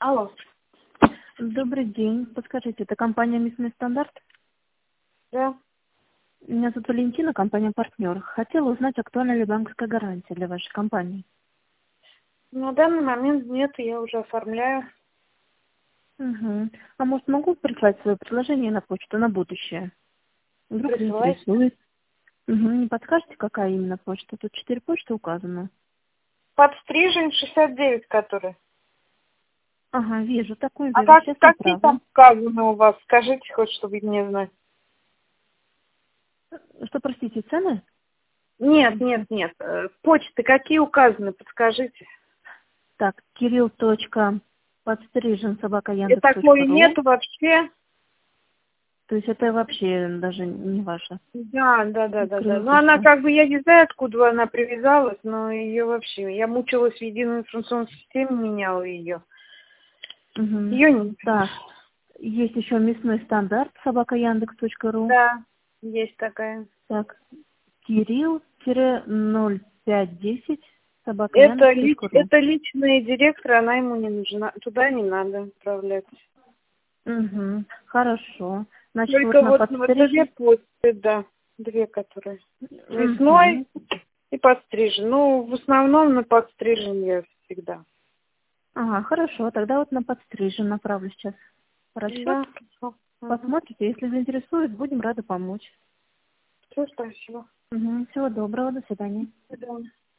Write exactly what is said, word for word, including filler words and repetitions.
Алло. Добрый день. Подскажите, это компания «Мясной стандарт»? Да. Меня зовут Валентина, компания «Партнер». Хотела узнать, актуальна ли банковская гарантия для вашей компании. На данный момент нет, я уже оформляю. Угу. А может, могу прислать свое предложение на почту на будущее? Вдруг Присылайте. заинтересует. Угу. Не подскажете, какая именно почта? Тут четыре почты указано. Подстрижен шестьдесят девять, который. Ага, вижу, такую А вижу. как, Сейчас какие направлю. там сказаны у вас? Скажите хоть, чтобы мне знать. Что, простите, цены? Нет, нет, нет. Э, Почты какие указаны? Подскажите. Так, Кирилл. Подстрижен собака И Яндекс точка такой ру. нету вообще? То есть это вообще даже не ваше. Да, да, да, да, да. Ну, она Кирилл. как бы, я не знаю, откуда она привязалась, но ее вообще... Я мучилась в единой информационной системе, меняла ее. Угу. Ее нет. Так, есть еще мясной стандарт собака Яндекс точка ру. Да, есть такая. Так, Кирилл ноль пять десять собака Это, Яндекс лич, точка ру. это личный директор, она ему не нужна. Туда не надо отправлять. Угу. Хорошо. Значит, вот Только на вот, вот две подстрижен. почты, да. Две, которые. Мясной Угу. и подстрижен. Ну, в основном на подстрижен я всегда. Ага, хорошо. Тогда вот на подстрижен направлю сейчас расчет. Да, хорошо. Угу. Посмотрите, если заинтересует, будем рады помочь. Все, спасибо. Угу. Всего доброго, до свидания. До свидания.